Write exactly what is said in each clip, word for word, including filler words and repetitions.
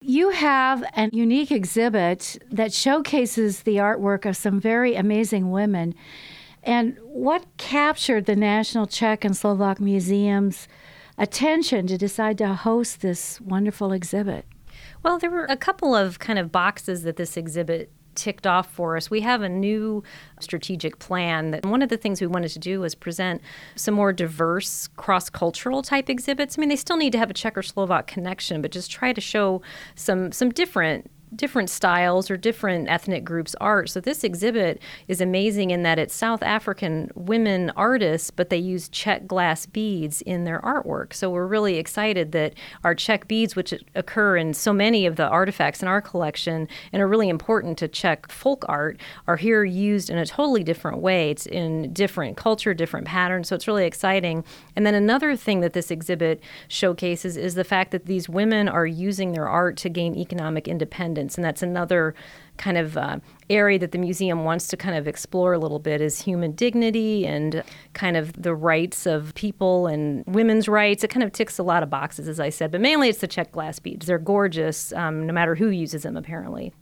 You have a unique exhibit that showcases the artwork of some very amazing women. And what captured the National Czech and Slovak Museum's attention to decide to host this wonderful exhibit? Well, there were a couple of kind of boxes that this exhibit ticked off for us. We have a new strategic plan that one of the things we wanted to do was present some more diverse cross-cultural type exhibits. I mean, they still need to have a Czech or Slovak connection, but just try to show some some different different styles or different ethnic groups' art. So this exhibit is amazing in that it's South African women artists, but they use Czech glass beads in their artwork. So we're really excited that our Czech beads, which occur in so many of the artifacts in our collection and are really important to Czech folk art, are here used in a totally different way. It's in different culture, different patterns. So it's really exciting. And then another thing that this exhibit showcases is the fact that these women are using their art to gain economic independence. And that's another kind of uh, area that the museum wants to kind of explore a little bit, is human dignity and kind of the rights of people and women's rights. It kind of ticks a lot of boxes, as I said, but mainly it's the Czech glass beads. They're gorgeous, um, no matter who uses them, apparently.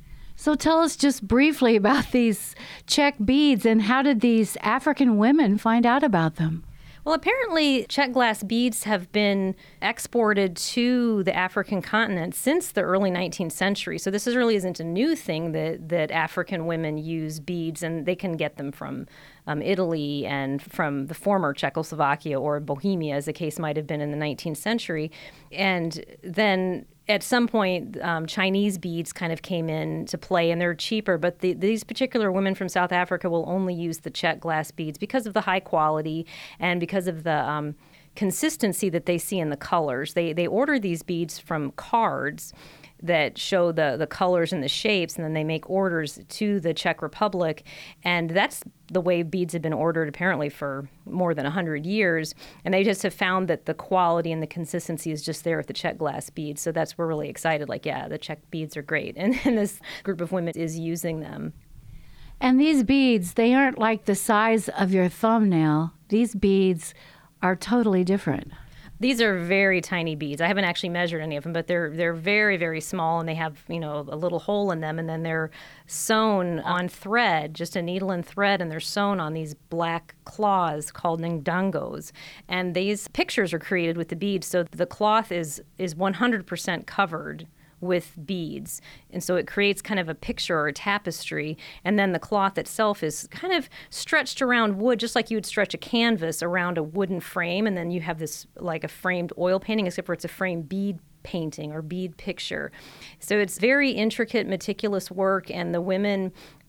So tell us just briefly about these Czech beads, and how did these African women find out about them? Well, apparently Czech glass beads have been exported to the African continent since the early nineteenth century. So this is really isn't a new thing that, that African women use beads, and they can get them from um, Italy and from the former Czechoslovakia or Bohemia, as the case might have been in the nineteenth century. And then at some point, um, Chinese beads kind of came in to play, and they're cheaper. But the, these particular women from South Africa will only use the Czech glass beads because of the high quality and because of the um, consistency that they see in the colors. They they order these beads from cards that show the, the colors and the shapes, and then they make orders to the Czech Republic. And that's the way beads have been ordered apparently for more than one hundred years. And they just have found that the quality and the consistency is just there with the Czech glass beads. So that's, we're really excited, like, yeah, the Czech beads are great. And, and this group of women is using them. And these beads, they aren't like the size of your thumbnail. These beads are totally different. These are very tiny beads. I haven't actually measured any of them, but they're they're very, very small, and they have, you know, a little hole in them, and then they're sewn on thread, just a needle and thread, and they're sewn on these black cloths called ndangos. And these pictures are created with the beads, so the cloth is is one hundred percent covered with beads. And so it creates kind of a picture or a tapestry. And then the cloth itself is kind of stretched around wood, just like you would stretch a canvas around a wooden frame. And then you have this like a framed oil painting, except for it's a framed bead painting or bead picture. So it's very intricate, meticulous work. And the women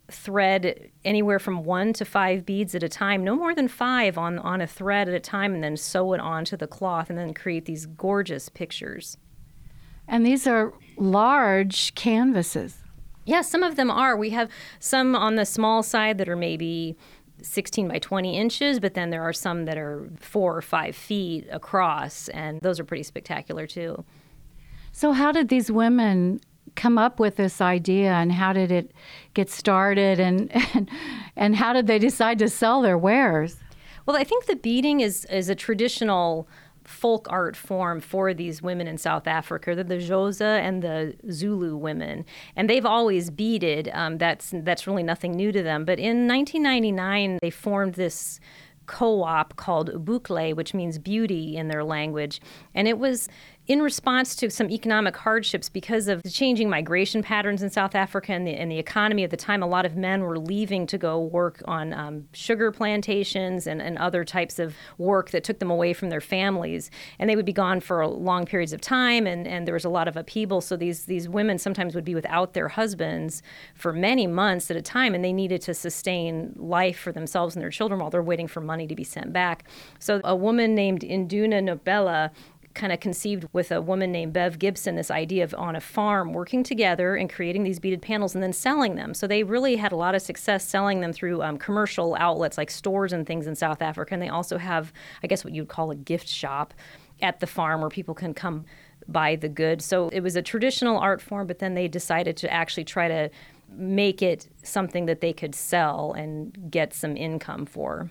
thread anywhere from one to five beads at a time, no more than five on, on a thread at a time, and then sew it onto the cloth and then create these gorgeous pictures. And these are large canvases. Yeah, some of them are. We have some on the small side that are maybe sixteen by twenty inches, but then there are some that are four or five feet across, and those are pretty spectacular too. So how did these women come up with this idea, and how did it get started, and and, and how did they decide to sell their wares? Well, I think the beading is, is a traditional folk art form for these women in South Africa. They're the Xhosa and the Zulu women, and they've always beaded. Um, that's that's really nothing new to them. But in nineteen ninety-nine, they formed this co-op called Ubukle, which means beauty in their language, and it was in response to some economic hardships because of the changing migration patterns in South Africa and the, and the economy at the time. A lot of men were leaving to go work on um, sugar plantations and, and other types of work that took them away from their families. And they would be gone for long periods of time, and, and there was a lot of upheaval. So these, these women sometimes would be without their husbands for many months at a time, and they needed to sustain life for themselves and their children while they're waiting for money to be sent back. So a woman named Induna Nobela kind of conceived with a woman named Bev Gibson this idea of on a farm working together and creating these beaded panels and then selling them. So they really had a lot of success selling them through um, commercial outlets like stores and things in South Africa. And they also have, I guess, what you'd call a gift shop at the farm where people can come buy the goods. So it was a traditional art form, but then they decided to actually try to make it something that they could sell and get some income for.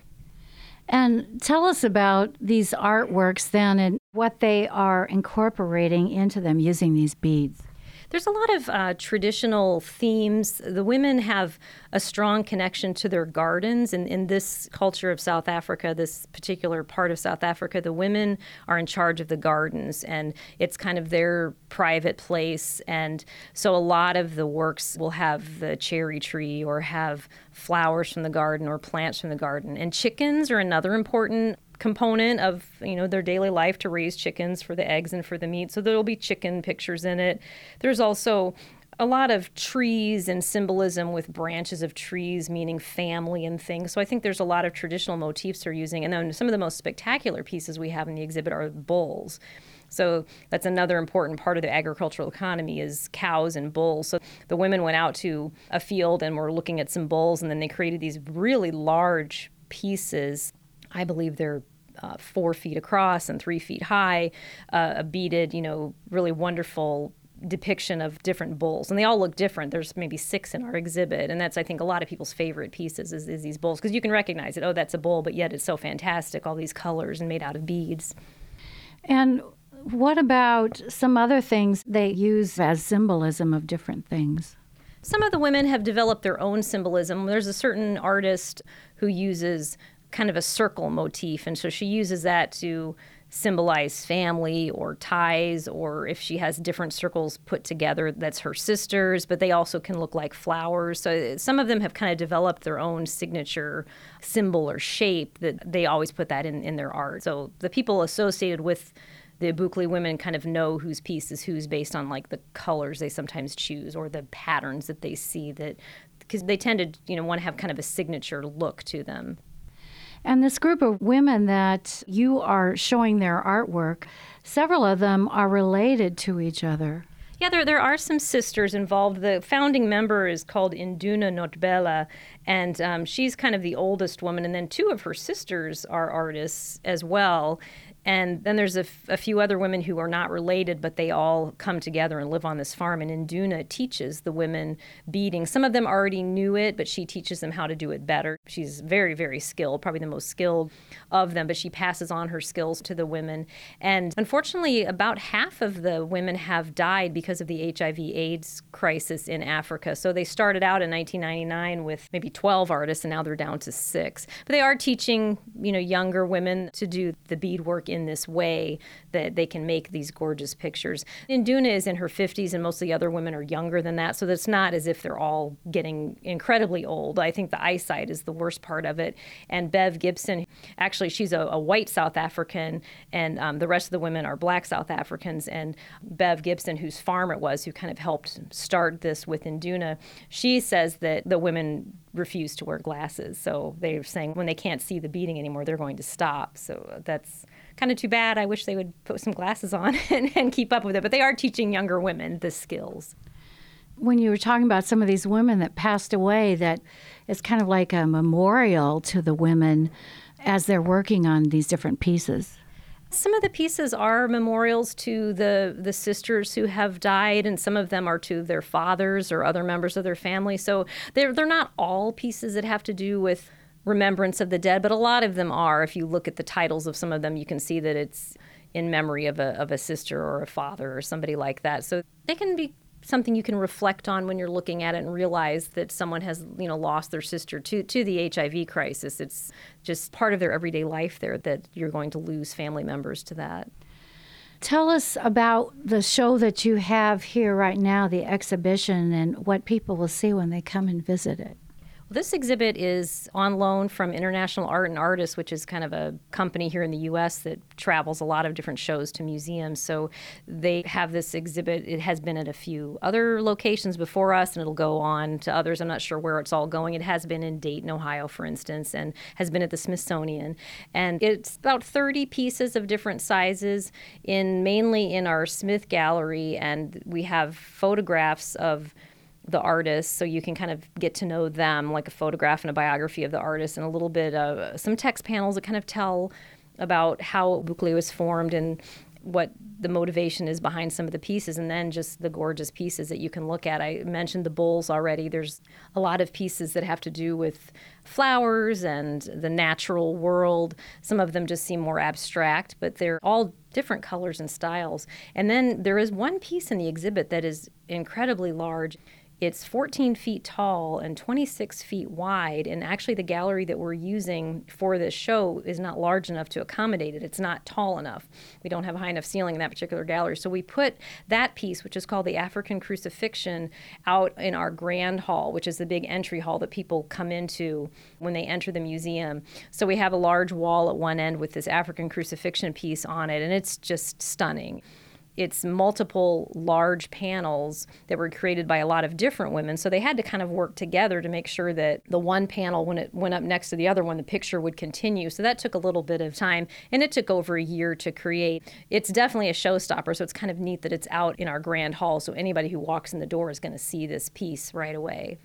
And tell us about these artworks then and what they are incorporating into them using these beads. There's a lot of uh, traditional themes. The women have a strong connection to their gardens. And in this culture of South Africa, this particular part of South Africa, the women are in charge of the gardens, and it's kind of their private place. And so a lot of the works will have the cherry tree or have flowers from the garden or plants from the garden. And chickens are another important component of, you know, their daily life, to raise chickens for the eggs and for the meat. So there'll be chicken pictures in it. There's also a lot of trees and symbolism with branches of trees, meaning family and things. So I think there's a lot of traditional motifs they're using. And then some of the most spectacular pieces we have in the exhibit are bulls. So that's another important part of the agricultural economy, is cows and bulls. So the women went out to a field and were looking at some bulls, and then they created these really large pieces. I believe they're uh, four feet across and three feet high, uh, a beaded, you know, really wonderful depiction of different bulls. And they all look different. There's maybe six in our exhibit. And that's, I think, a lot of people's favorite pieces is, is these bulls, because you can recognize it. Oh, that's a bull, but yet it's so fantastic, all these colors and made out of beads. And what about some other things they use as symbolism of different things? Some of the women have developed their own symbolism. There's a certain artist who uses kind of a circle motif, and so she uses that to symbolize family or ties, or if she has different circles put together, that's her sisters, but they also can look like flowers. So some of them have kind of developed their own signature symbol or shape that they always put that in, in their art. So the people associated with the Ebukle women kind of know whose piece is whose based on like the colors they sometimes choose or the patterns that they see, that because they tend to, you know, want to have kind of a signature look to them. And this group of women that you are showing their artwork, several of them are related to each other. Yeah, there there are some sisters involved. The founding member is called Induna Notbela, and um, she's kind of the oldest woman. And then two of her sisters are artists as well. And then there's a, f- a few other women who are not related, but they all come together and live on this farm. And Induna teaches the women beading. Some of them already knew it, but she teaches them how to do it better. She's very, very skilled, probably the most skilled of them, but she passes on her skills to the women. And unfortunately, about half of the women have died because of the H I V AIDS crisis in Africa. So they started out in nineteen ninety-nine with maybe twelve artists, and now they're down to six. But they are teaching, you know, younger women to do the beadwork in this way that they can make these gorgeous pictures. Induna is in her fifties, and most of the other women are younger than that, so it's not as if they're all getting incredibly old. I think the eyesight is the worst part of it. And Bev Gibson, actually, she's a, a white South African, and um, the rest of the women are black South Africans. And Bev Gibson, whose farm it was, who kind of helped start this with Induna, she says that the women refuse to wear glasses. So they're saying when they can't see the beading anymore, they're going to stop. So that's kind of too bad. I wish they would put some glasses on and, and keep up with it. But they are teaching younger women the skills. When you were talking about some of these women that passed away, that it's kind of like a memorial to the women as they're working on these different pieces. Some of the pieces are memorials to the, the sisters who have died, and some of them are to their fathers or other members of their family. So they're, they're not all pieces that have to do with remembrance of the dead, but a lot of them are. If you look at the titles of some of them, you can see that it's in memory of a of a sister or a father or somebody like that. So they can be something you can reflect on when you're looking at it and realize that someone has, you know, lost their sister to to the H I V crisis. It's just part of their everyday life there that you're going to lose family members to that. Tell us about the show that you have here right now, the exhibition, and what people will see when they come and visit it. This exhibit is on loan from International Art and Artists, which is kind of a company here in the U S that travels a lot of different shows to museums. So they have this exhibit. It has been at a few other locations before us, and it'll go on to others. I'm not sure where it's all going. It has been in Dayton, Ohio, for instance, and has been at the Smithsonian. And it's about thirty pieces of different sizes, in mainly in our Smith Gallery, and we have photographs of the artists, so you can kind of get to know them, like a photograph and a biography of the artist, and a little bit of some text panels that kind of tell about how Ebukle was formed and what the motivation is behind some of the pieces, and then just the gorgeous pieces that you can look at. I mentioned the bowls already. There's a lot of pieces that have to do with flowers and the natural world. Some of them just seem more abstract, but they're all different colors and styles. And then there is one piece in the exhibit that is incredibly large. It's fourteen feet tall and twenty-six feet wide, and actually the gallery that we're using for this show is not large enough to accommodate it. It's not tall enough. We don't have a high enough ceiling in that particular gallery. So we put that piece, which is called the African Crucifixion, out in our grand hall, which is the big entry hall that people come into when they enter the museum. So we have a large wall at one end with this African Crucifixion piece on it, and it's just stunning. It's multiple large panels that were created by a lot of different women. So they had to kind of work together to make sure that the one panel, when it went up next to the other one, the picture would continue. So that took a little bit of time, and it took over a year to create. It's definitely a showstopper, so it's kind of neat that it's out in our grand hall. So anybody who walks in the door is going to see this piece right away.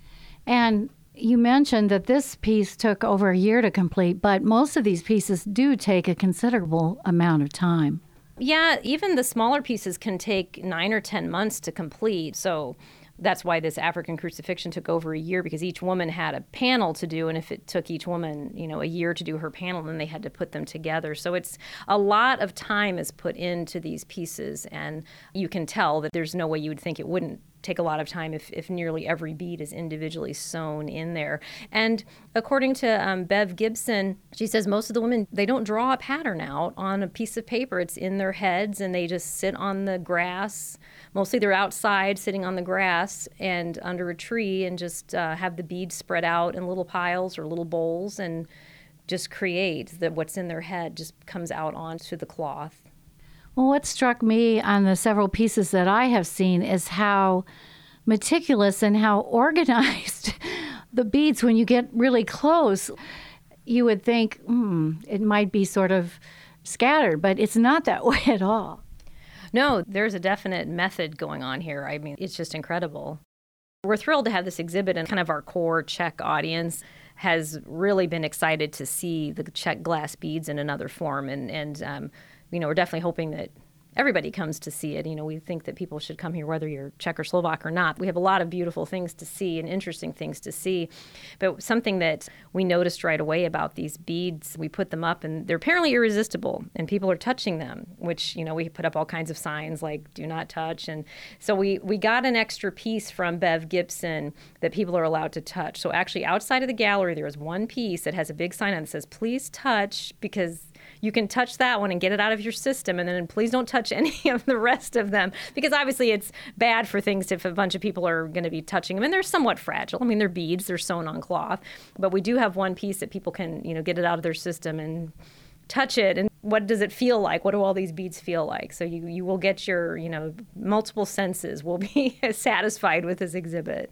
And you mentioned that this piece took over a year to complete, but most of these pieces do take a considerable amount of time. Yeah, even the smaller pieces can take nine or ten months to complete. So that's why this African Crucifixion took over a year, because each woman had a panel to do. And if it took each woman, you know, a year to do her panel, then they had to put them together. So it's a lot of time is put into these pieces. And you can tell that there's no way you would think it wouldn't take a lot of time if, if nearly every bead is individually sewn in there. And according to um, Bev Gibson, she says most of the women, they don't draw a pattern out on a piece of paper. It's in their heads, and they just sit on the grass. Mostly they're outside sitting on the grass and under a tree, and just uh, have the beads spread out in little piles or little bowls, and just create that what's in their head just comes out onto the cloth. Well, what struck me on the several pieces that I have seen is how meticulous and how organized the beads, when you get really close, you would think, hmm, it might be sort of scattered, but it's not that way at all. No, there's a definite method going on here. I mean, it's just incredible. We're thrilled to have this exhibit, and kind of our core Czech audience has really been excited to see the Czech glass beads in another form, and, and um, you know, we're definitely hoping that everybody comes to see it. You know, we think that people should come here whether you're Czech or Slovak or not. We have a lot of beautiful things to see and interesting things to see. But something that we noticed right away about these beads, we put them up and they're apparently irresistible, and people are touching them, which, you know, we put up all kinds of signs like do not touch. And so we, we got an extra piece from Bev Gibson that people are allowed to touch. So actually outside of the gallery, there is one piece that has a big sign on it that says, please touch, because you can touch that one and get it out of your system, and then please don't touch any of the rest of them, because obviously it's bad for things if a bunch of people are going to be touching them, and they're somewhat fragile. I mean, they're beads, they're sewn on cloth, but we do have one piece that people can, you know, get it out of their system and touch it. And what does it feel like? What do all these beads feel like? So you, you will get your, you know, multiple senses will be satisfied with this exhibit.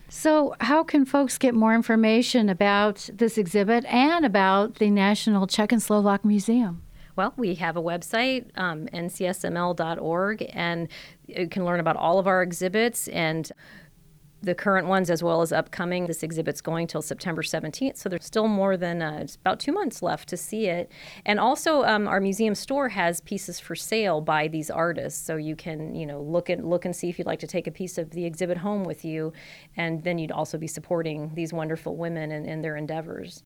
So how can folks get more information about this exhibit and about the National Czech and Slovak Museum? Well, we have a website, um, N C S M L dot org, and you can learn about all of our exhibits and the current ones as well as upcoming. This exhibit's going till September seventeenth, so there's still more than uh, it's about two months left to see it. And also, um, our museum store has pieces for sale by these artists, so you can, you know, look and look and see if you'd like to take a piece of the exhibit home with you, and then you'd also be supporting these wonderful women and, and their endeavors.